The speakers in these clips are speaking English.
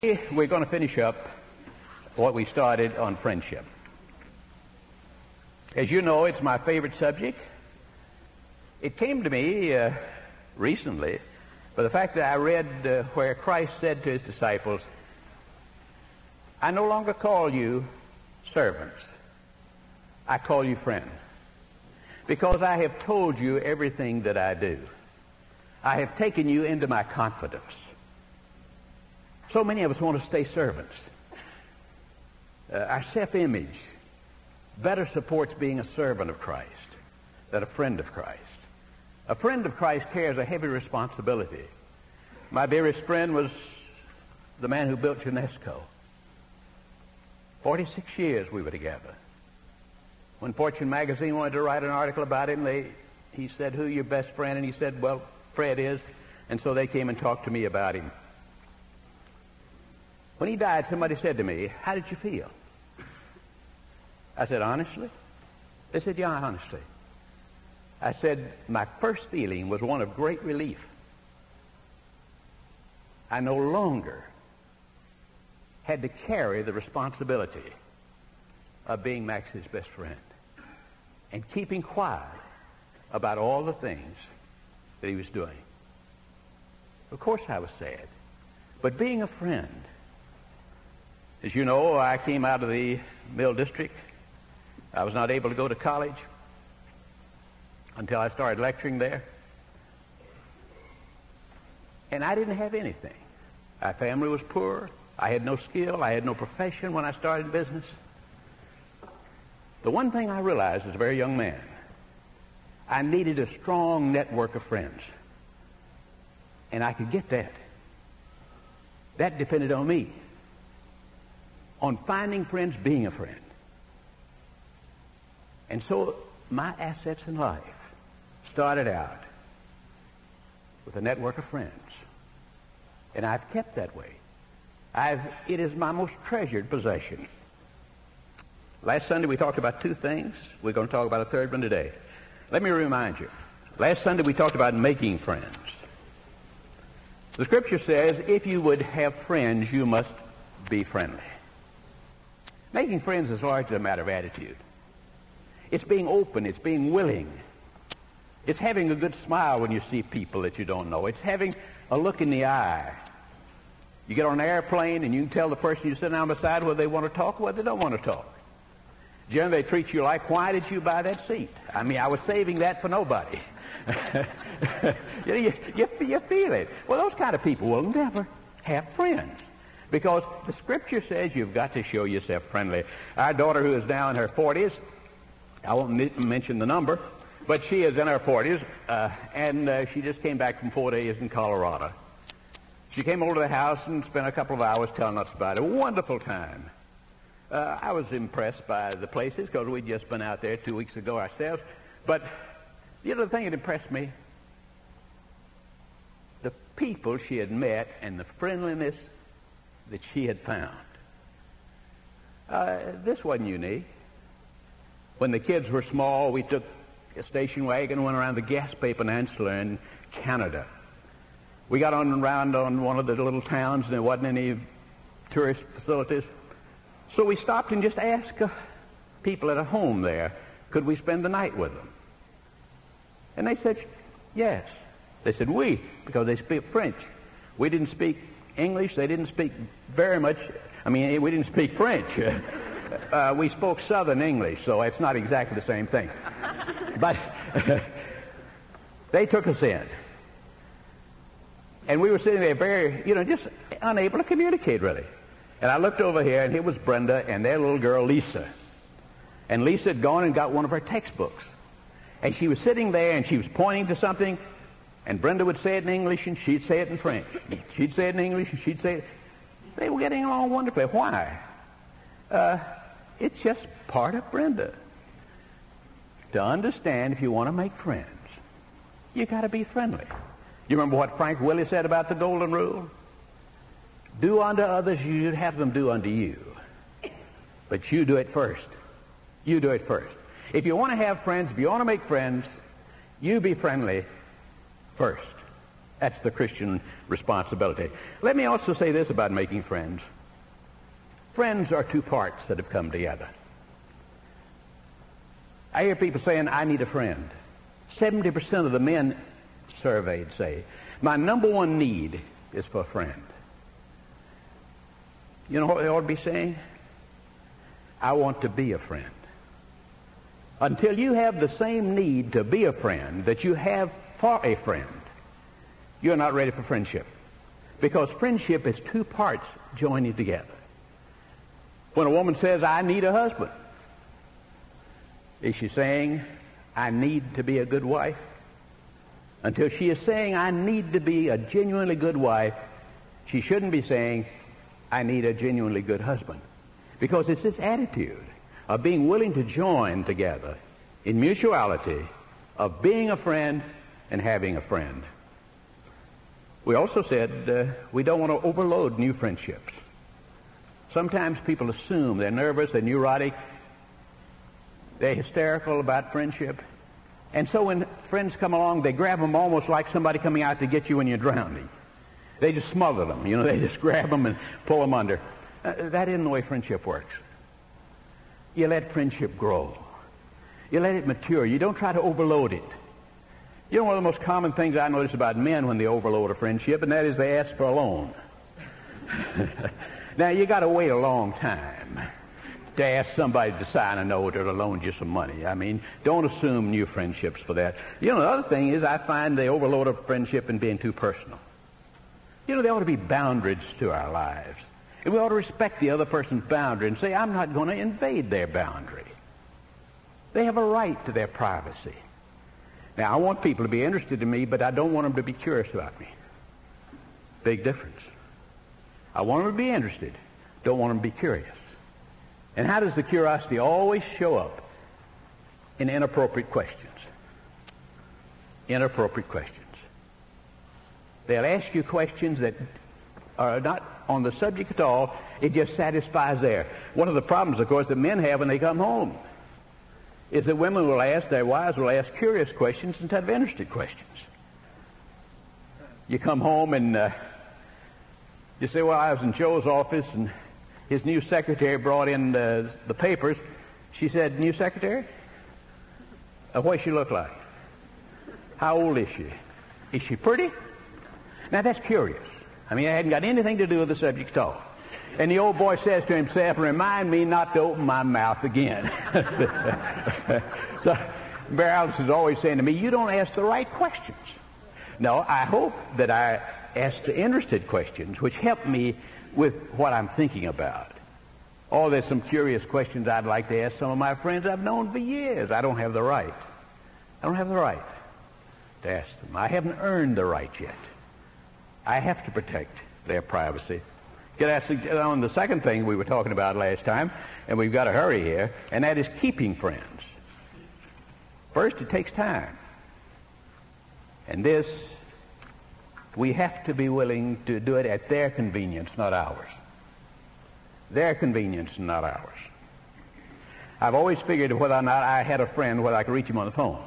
We're going to finish up what we started on friendship. As you know, it's my favorite subject. It came to me recently by the fact that I read where Christ said to his disciples, I no longer call you servants. I call you friends. Because I have told you everything that I do. I have taken you into my confidence. So many of us want to stay servants. Our self-image better supports being a servant of Christ than a friend of Christ. A friend of Christ carries a heavy responsibility. My dearest friend was the man who built UNESCO. 46 years we were together. When Fortune magazine wanted to write an article about him, he said, who your best friend? And he said, well, Fred is. And so they came and talked to me about him. When he died, somebody said to me, how did you feel? I said, honestly? They said, yeah, honestly. I said, my first feeling was one of great relief. I no longer had to carry the responsibility of being Max's best friend and keeping quiet about all the things that he was doing. Of course I was sad, but being a friend, as you know, I came out of the Mill District. I was not able to go to college until I started lecturing there. And I didn't have anything. My family was poor. I had no skill. I had no profession when I started business. The one thing I realized as a very young man, I needed a strong network of friends. And I could get that. That depended on me. On finding friends, being a friend. And so my assets in life started out with a network of friends. And I've kept that way. It is my most treasured possession. Last Sunday we talked about two things. We're going to talk about a third one today. Let me remind you. Last Sunday we talked about making friends. The scripture says, if you would have friends, you must be friendly. Making friends is largely a matter of attitude. It's being open. It's being willing. It's having a good smile when you see people that you don't know. It's having a look in the eye. You get on an airplane and you can tell the person you sit down beside whether they want to talk or whether they don't want to talk. Generally, they treat you like, why did you buy that seat? I mean, I was saving that for nobody. you feel it. Well, those kind of people will never have friends. Because the scripture says you've got to show yourself friendly. Our daughter, who is now in her 40s, I won't mention the number, but she is in her 40s, and she just came back from 4 days in Colorado. She came over to the house and spent a couple of hours telling us about it. A wonderful time. I was impressed by the places because we'd just been out there 2 weeks ago ourselves. But the other thing that impressed me, the people she had met and the friendliness that she had found. This wasn't unique. When the kids were small, we took a station wagon and went around the Gaspé Peninsula in Canada. We got around on one of the little towns, and there wasn't any tourist facilities. So we stopped and just asked people at a home there, could we spend the night with them? And they said, yes. They said, oui, because they speak French. We didn't speak English. They didn't speak very much. I mean, we didn't speak French. We spoke Southern English, so it's not exactly the same thing. But they took us in. And we were sitting there very, just unable to communicate, really. And I looked over here, and here was Brenda and their little girl, Lisa. And Lisa had gone and got one of her textbooks. And she was sitting there, and she was pointing to something, and Brenda would say it in English, and she'd say it in French. She'd say it in English, and she'd say it. They were getting along wonderfully. Why? It's just part of Brenda. To understand, if you want to make friends, you got to be friendly. You remember what Frank Willie said about the golden rule? Do unto others you should have them do unto you. But you do it first. You do it first. If you want to have friends, if you want to make friends, you be friendly first. That's the Christian responsibility. Let me also say this about making friends. Friends are two parts that have come together. I hear people saying, I need a friend. 70% of the men surveyed say, my number one need is for a friend. You know what they ought to be saying? I want to be a friend. Until you have the same need to be a friend that you have for a friend, you're not ready for friendship. Because friendship is two parts joining together. When a woman says, I need a husband, is she saying, I need to be a good wife? Until she is saying, I need to be a genuinely good wife, she shouldn't be saying, I need a genuinely good husband. Because it's this attitude of being willing to join together in mutuality of being a friend and having a friend. We also said we don't want to overload new friendships. Sometimes people assume they're nervous, they're neurotic, they're hysterical about friendship. And so when friends come along, they grab them almost like somebody coming out to get you when you're drowning. They just smother them, they just grab them and pull them under. That isn't the way friendship works. You let friendship grow. You let it mature. You don't try to overload it. One of the most common things I notice about men when they overload a friendship, and that is they ask for a loan. Now, you got to wait a long time to ask somebody to sign a note or to loan you some money. I mean, don't assume new friendships for that. The other thing is I find they overload a friendship in being too personal. There ought to be boundaries to our lives. And we ought to respect the other person's boundary and say, I'm not going to invade their boundary. They have a right to their privacy. Now, I want people to be interested in me, but I don't want them to be curious about me. Big difference. I want them to be interested. Don't want them to be curious. And how does the curiosity always show up? In inappropriate questions. Inappropriate questions. They'll ask you questions that are not on the subject at all. It just satisfies there. One of the problems, of course, that men have when they come home is that women will ask, their wives will ask curious questions instead of interested questions. You come home and you say, well, I was in Joe's office and his new secretary brought in the papers. She said, new secretary? What does she look like? How old is she? Is she pretty? Now, that's curious. I mean, it hadn't got anything to do with the subject at all. And the old boy says to himself, remind me not to open my mouth again. So Bear Alice is always saying to me, you don't ask the right questions. No, I hope that I ask the interested questions, which help me with what I'm thinking about. Oh, there's some curious questions I'd like to ask some of my friends I've known for years. I don't have the right. I don't have the right to ask them. I haven't earned the right yet. I have to protect their privacy. Get on the second thing we were talking about last time, and we've got to hurry here, and that is keeping friends. First, it takes time. And this, we have to be willing to do it at their convenience, not ours. Their convenience, not ours. I've always figured whether or not I had a friend, whether I could reach him on the phone.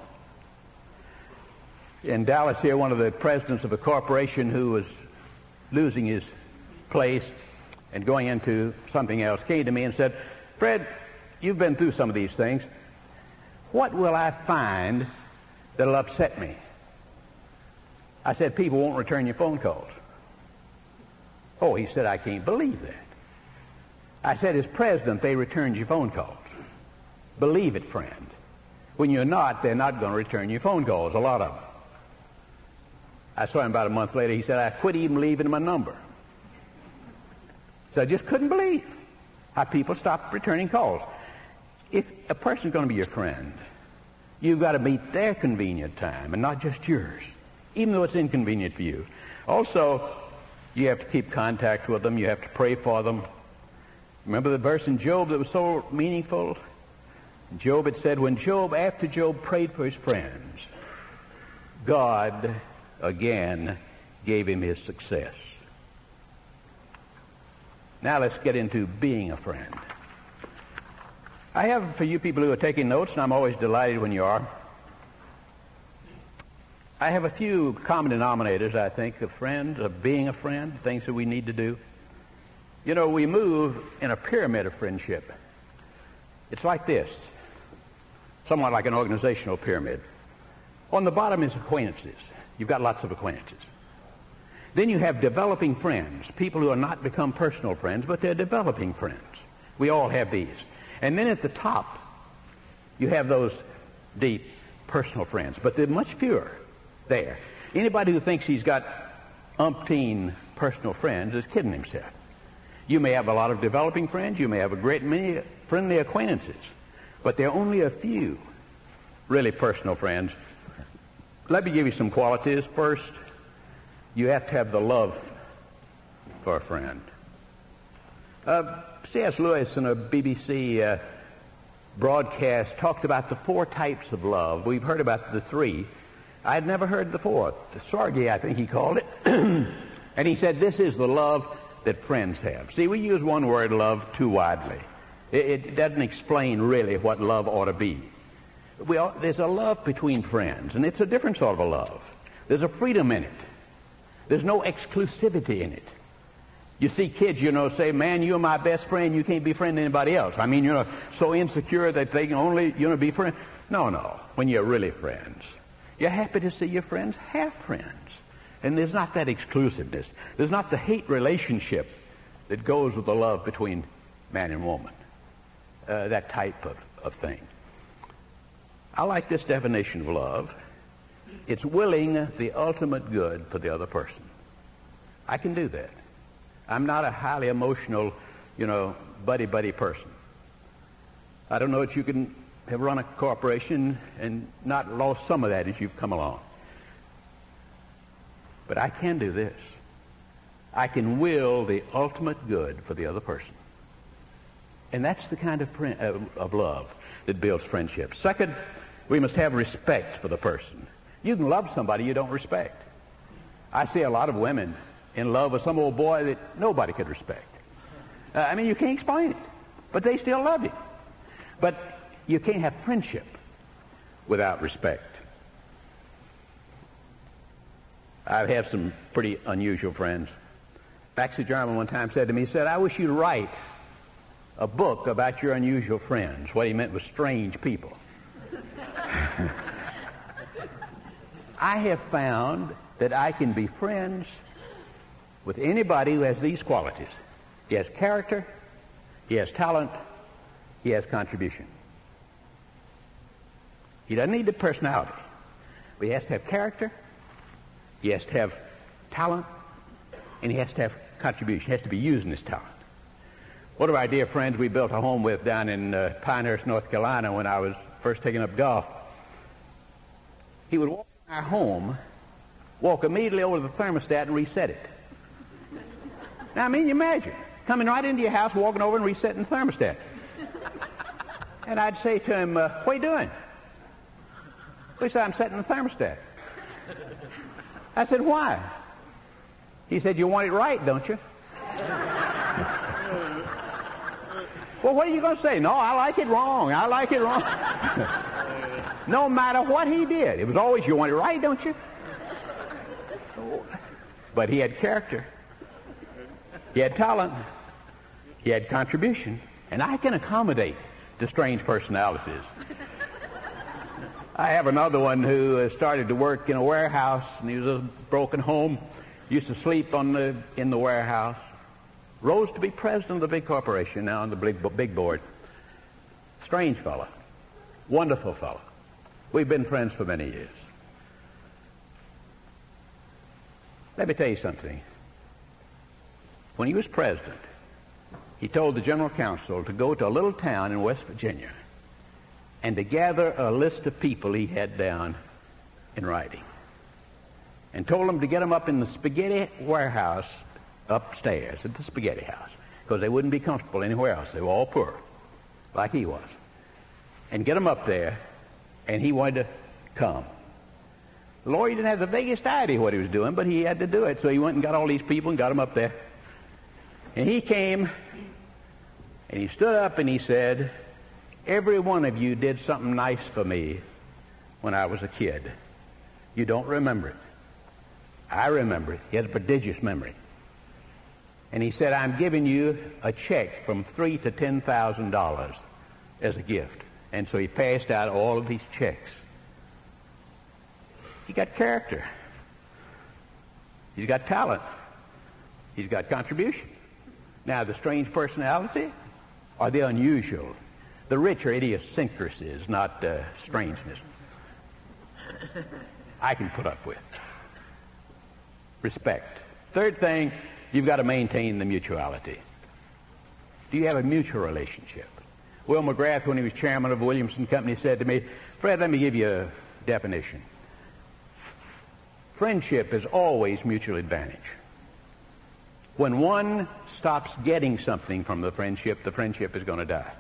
In Dallas here, one of the presidents of a corporation who was losing his place and going into something else came to me and said, Fred, you've been through some of these things. What will I find that'll upset me? I said, people won't return your phone calls. Oh, he said, I can't believe that. I said, as president, they returned your phone calls. Believe it, friend. When you're not, they're not going to return your phone calls, a lot of them. I saw him about a month later. He said, I quit even leaving him a number. So I just couldn't believe how people stopped returning calls. If a person's going to be your friend, you've got to meet their convenient time and not just yours, even though it's inconvenient for you. Also, you have to keep contact with them. You have to pray for them. Remember the verse in Job that was so meaningful? Job had said, after Job prayed for his friends, God again gave him his success. Now let's get into being a friend. I have, for you people who are taking notes, and I'm always delighted when you are, I have a few common denominators, I think, of friends, of being a friend, things that we need to do. You know, we move in a pyramid of friendship. It's like this, somewhat like an organizational pyramid. On the bottom is acquaintances. You've got lots of acquaintances. Then you have developing friends, people who are not become personal friends, but they're developing friends. We all have these. And then at the top, you have those deep personal friends, but there are much fewer there. Anybody who thinks he's got umpteen personal friends is kidding himself. You may have a lot of developing friends, you may have a great many friendly acquaintances, but there are only a few really personal friends. Let me give you some qualities. First, you have to have the love for a friend. C.S. Lewis in a BBC broadcast talked about the 4 types of love. We've heard about the 3. I had never heard the 4th. The Sorge, I think he called it. And he said, this is the love that friends have. See, we use one word, love, too widely. It doesn't explain really what love ought to be. There's a love between friends, and it's a different sort of a love. There's a freedom in it. There's no exclusivity in it. You see kids, say, man, you're my best friend. You can't be friend to anybody else. I mean, you're so insecure that they can only, be friends. No. When you're really friends, you're happy to see your friends have friends. And there's not that exclusiveness. There's not the hate relationship that goes with the love between man and woman. That type of thing. I like this definition of love. It's willing the ultimate good for the other person. I can do that. I'm not a highly emotional, buddy person. I don't know that you can have run a corporation and not lost some of that as you've come along. But I can do this. I can will the ultimate good for the other person. And that's the kind of love that builds friendship. Second, we must have respect for the person. You can love somebody you don't respect. I see a lot of women in love with some old boy that nobody could respect. You can't explain it, but they still love you. But you can't have friendship without respect. I have some pretty unusual friends. Baxter Jarman one time said to me, he said, I wish you'd write a book about your unusual friends. What he meant was strange people. I have found that I can be friends with anybody who has these qualities. He has character, he has talent, he has contribution. He doesn't need the personality, but he has to have character, he has to have talent, and he has to have contribution. He has to be using his talent. One of our dear friends we built a home with down in Pinehurst, North Carolina when I was first taking up golf, he would walk in our home, walk immediately over to the thermostat and reset it. Now, you imagine, coming right into your house, walking over and resetting the thermostat. And I'd say to him, what are you doing? He said, I'm setting the thermostat. I said, why? He said, you want it right, don't you? Well, what are you going to say? No, I like it wrong. I like it wrong. No matter what he did, it was always, you want it right, don't you? But he had character. He had talent. He had contribution. And I can accommodate the strange personalities. I have another one who started to work in a warehouse, and he was a broken home, used to sleep in the warehouse, rose to be president of the big corporation, now on the big board. Strange fellow, wonderful fellow. We've been friends for many years. Let me tell you something. When he was president, he told the general counsel to go to a little town in West Virginia and to gather a list of people he had down in writing, and told them to get them up in the spaghetti warehouse upstairs at the spaghetti house, because they wouldn't be comfortable anywhere else. They were all poor, like he was. And get them up there, and he wanted to come. The lawyer didn't have the vaguest idea what he was doing, but he had to do it, so he went and got all these people and got them up there. And he came, and he stood up and he said, every one of you did something nice for me when I was a kid. You don't remember it. I remember it. He has a prodigious memory. And he said, I'm giving you a check from $3,000 to $10,000 as a gift. And so he passed out all of these checks. He got character. He's got talent. He's got contribution. Now, the strange personality or the unusual. The rich are idiosyncrasies, not strangeness. I can put up with. Respect. Third thing, you've got to maintain the mutuality. Do you have a mutual relationship? Will McGrath, when he was chairman of Williamson Company, said to me, Fred, let me give you a definition. Friendship is always mutual advantage. When one stops getting something from the friendship is going to die.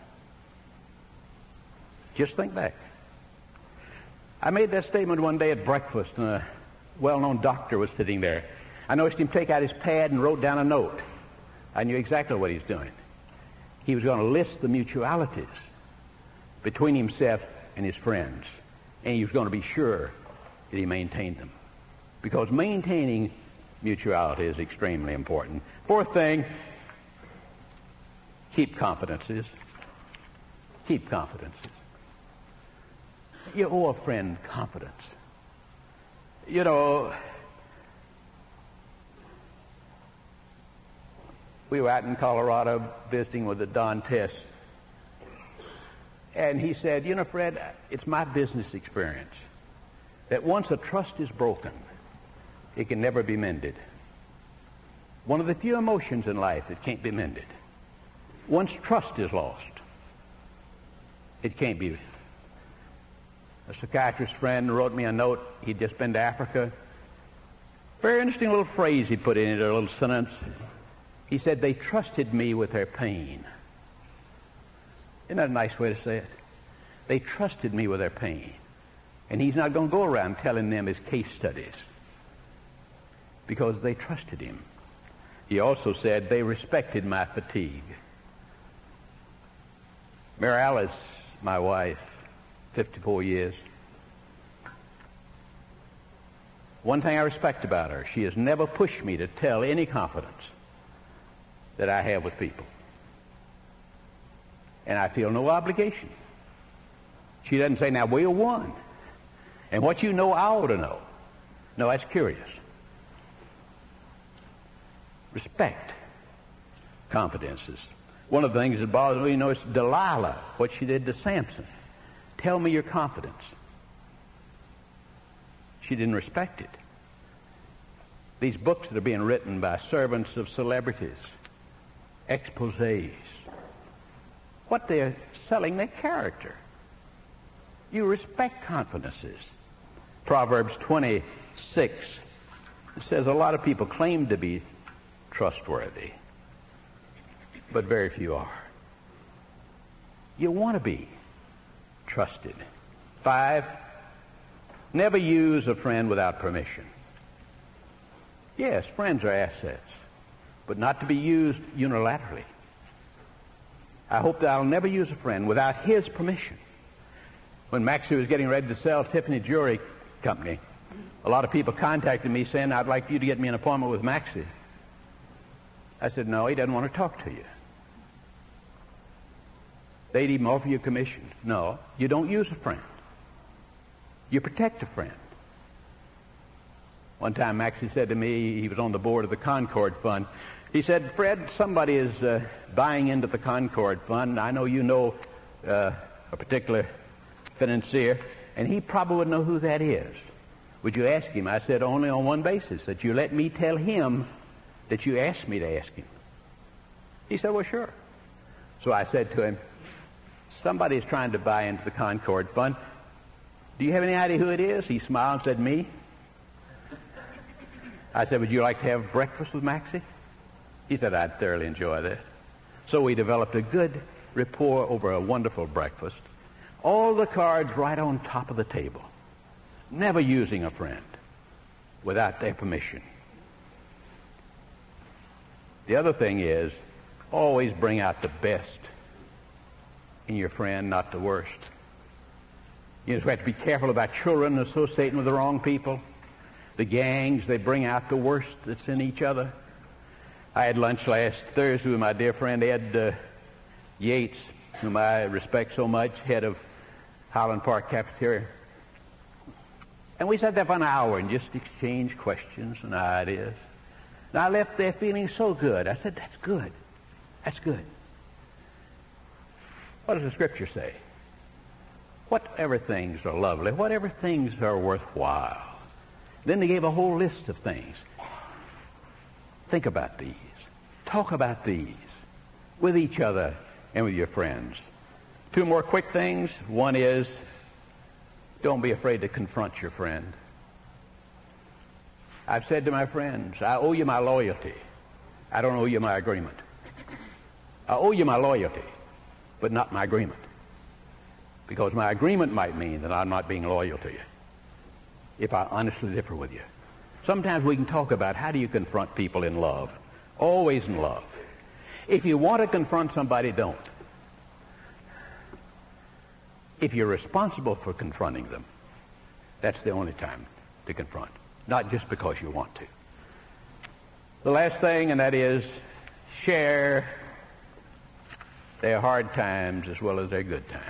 Just think back. I made that statement one day at breakfast, and a well-known doctor was sitting there. I noticed him take out his pad and wrote down a note. I knew exactly what he was doing. He was going to list the mutualities between himself and his friends, and he was going to be sure that he maintained them. Because maintaining mutuality is extremely important. Fourth thing, keep confidences. Keep confidences. You owe a friend confidence. You know, we were out in Colorado visiting with the Dantes, and he said, you know, Fred, it's my business experience that once a trust is broken, it can never be mended. One of the few emotions in life that can't be mended. Once trust is lost, it can't be. A psychiatrist friend wrote me a note. He'd just been to Africa. Very interesting little phrase he put in it, a little sentence. He said, they trusted me with their pain. Isn't that a nice way to say it? They trusted me with their pain. And he's not going to go around telling them his case studies because they trusted him. He also said, they respected my fatigue. Mary Alice, my wife, 54 years. One thing I respect about her, she has never pushed me to tell any confidence that I have with people. And I feel no obligation. She doesn't say, now we're one. And what you know, I ought to know. No, that's curious. Respect confidences. One of the things that bothers me, you know, is Delilah, what she did to Samson. Tell me your confidence. She didn't respect it. These books that are being written by servants of celebrities, exposés, what they're selling their character. You respect confidences. Proverbs 26, it says a lot of people claim to be trustworthy, but very few are. You want to be trusted. 5, never use a friend without permission. Yes, friends are assets, but not to be used unilaterally. I hope that I'll never use a friend without his permission. When Maxie was getting ready to sell Tiffany Jewelry Company, a lot of people contacted me saying, I'd like for you to get me an appointment with Maxie. I said, no, he doesn't want to talk to you. They'd even offer you a commission. No, you don't use a friend. You protect a friend. One time Maxie said to me, he was on the board of the Concord Fund. He said, Fred, somebody is buying into the Concord Fund. I know you know a particular financier, and he probably would know who that is. Would you ask him? I said, only on one basis, that you let me tell him that you asked me to ask him. He said, well, sure. So I said to him, somebody is trying to buy into the Concord Fund. Do you have any idea who it is? He smiled and said, me. I said, would you like to have breakfast with Maxie? He said, I'd thoroughly enjoy that. So we developed a good rapport over a wonderful breakfast. All the cards right on top of the table. Never using a friend without their permission. The other thing is, always bring out the best in your friend, not the worst. You just have to be careful about children associating with the wrong people. The gangs, they bring out the worst that's in each other. I had lunch last Thursday with my dear friend Ed Yates, whom I respect so much, head of Highland Park Cafeteria. And we sat there for an hour and just exchanged questions and ideas. And I left there feeling so good. I said, that's good. That's good. What does the Scripture say? Whatever things are lovely, whatever things are worthwhile. Then they gave a whole list of things. Think about these. Talk about these with each other and with your friends. Two more quick things. One is, don't be afraid to confront your friend. I've said to my friends, I owe you my loyalty. I don't owe you my agreement. I owe you my loyalty, but not my agreement. Because my agreement might mean that I'm not being loyal to you if I honestly differ with you. Sometimes we can talk about how do you confront people in love. Always in love. If you want to confront somebody, don't. If you're responsible for confronting them, that's the only time to confront. Not just because you want to. The last thing, and that is share their hard times as well as their good times.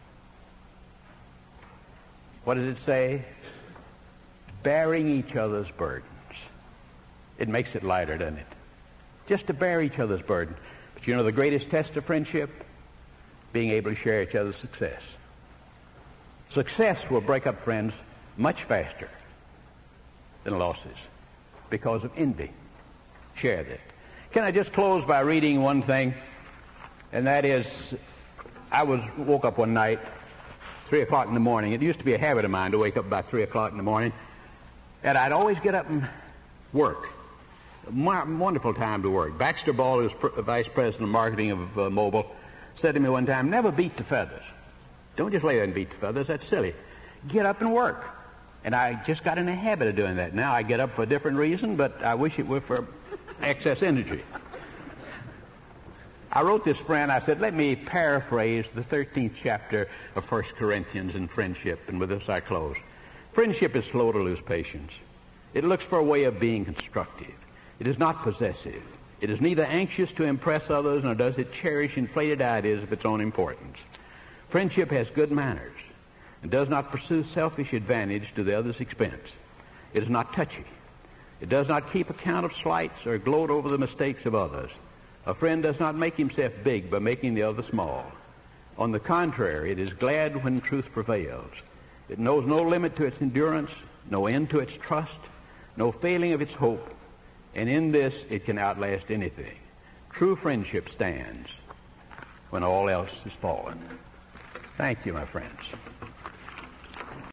What does it say? Bearing each other's burdens. It makes it lighter, doesn't it? Just to bear each other's burden. But you know the greatest test of friendship? Being able to share each other's success. Success will break up friends much faster than losses because of envy. Share that. Can I just close by reading one thing? And that is, I woke up one night, 3 o'clock in the morning. It used to be a habit of mine to wake up about 3 o'clock in the morning. And I'd always get up and work. Wonderful time to work. Baxter Ball, who's vice president of marketing of Mobil, said to me one time, never beat the feathers. Don't just lay there and beat the feathers. That's silly. Get up and work. And I just got in the habit of doing that. Now I get up for a different reason, but I wish it were for excess energy. I wrote this friend, I said, let me paraphrase the 13th chapter of 1 Corinthians in friendship, and with this I close. Friendship is slow to lose patience. It looks for a way of being constructive. It is not possessive. It is neither anxious to impress others, nor does it cherish inflated ideas of its own importance. Friendship has good manners and does not pursue selfish advantage to the other's expense. It is not touchy. It does not keep account of slights or gloat over the mistakes of others. A friend does not make himself big by making the other small. On the contrary, it is glad when truth prevails. It knows no limit to its endurance, no end to its trust, no failing of its hope, and in this it can outlast anything. True friendship stands when all else is fallen. Thank you, my friends.